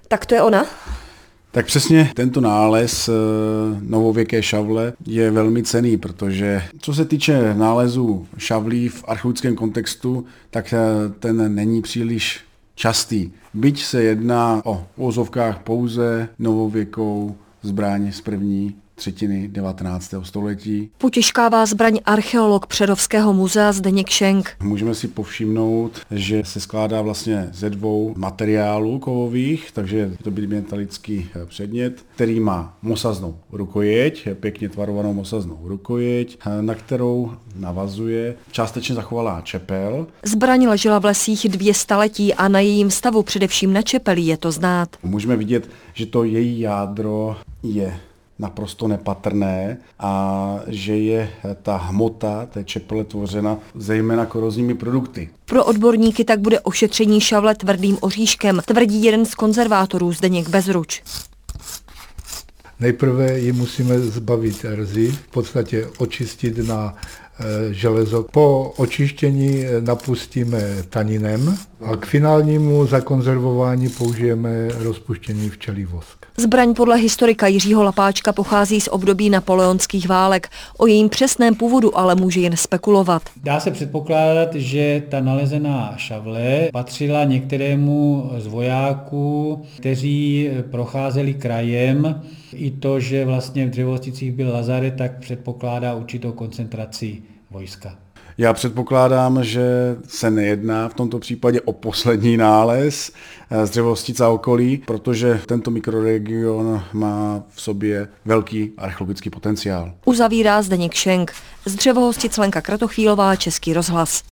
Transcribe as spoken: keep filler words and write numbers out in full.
Tak to je ona? Tak přesně tento nález novověké šavle je velmi cenný, protože co se týče nálezu šavlí v archeologickém kontextu, tak ten není příliš častý. Byť se jedná o uvozovkách pouze novověkou zbraň z první třetiny devatenáctého století. Potěžkává zbraň archeolog Přerovského muzea Zdeněk Šenk. Můžeme si povšimnout, že se skládá vlastně ze dvou materiálů kovových, takže je to bimetalický předmět, který má mosaznou rukojeť, pěkně tvarovanou mosaznou rukojeť, na kterou navazuje částečně zachovalá čepel. Zbraň ležela v lesích dvě staletí a na jejím stavu, především na čepeli, je to znát. Můžeme vidět, že to její jádro je naprosto nepatrné a že je ta hmota té čepele tvořena zejména korozními produkty. Pro odborníky tak bude ošetření šavle tvrdým oříškem, tvrdí jeden z konzervátorů Zdeněk Bezruč. Nejprve ji musíme zbavit erzy, v podstatě očistit na železo. Po očištění napustíme taninem a k finálnímu zakonzervování použijeme rozpuštěný včelí vosk. Zbraň podle historika Jiřího Lapáčka pochází z období napoleonských válek. O jejím přesném původu ale může jen spekulovat. Dá se předpokládat, že ta nalezená šavle patřila některému z vojáků, kteří procházeli krajem. I to, že vlastně v Dřevohosticích byl lazaret, tak předpokládá určitou koncentraci vojska. Já předpokládám, že se nejedná v tomto případě o poslední nález z Dřevohostic a okolí, protože tento mikroregion má v sobě velký archeologický potenciál. Uzavírá Zdeněk Šenk. Z Dřevohostic Lenka Kratochvílová, Český rozhlas.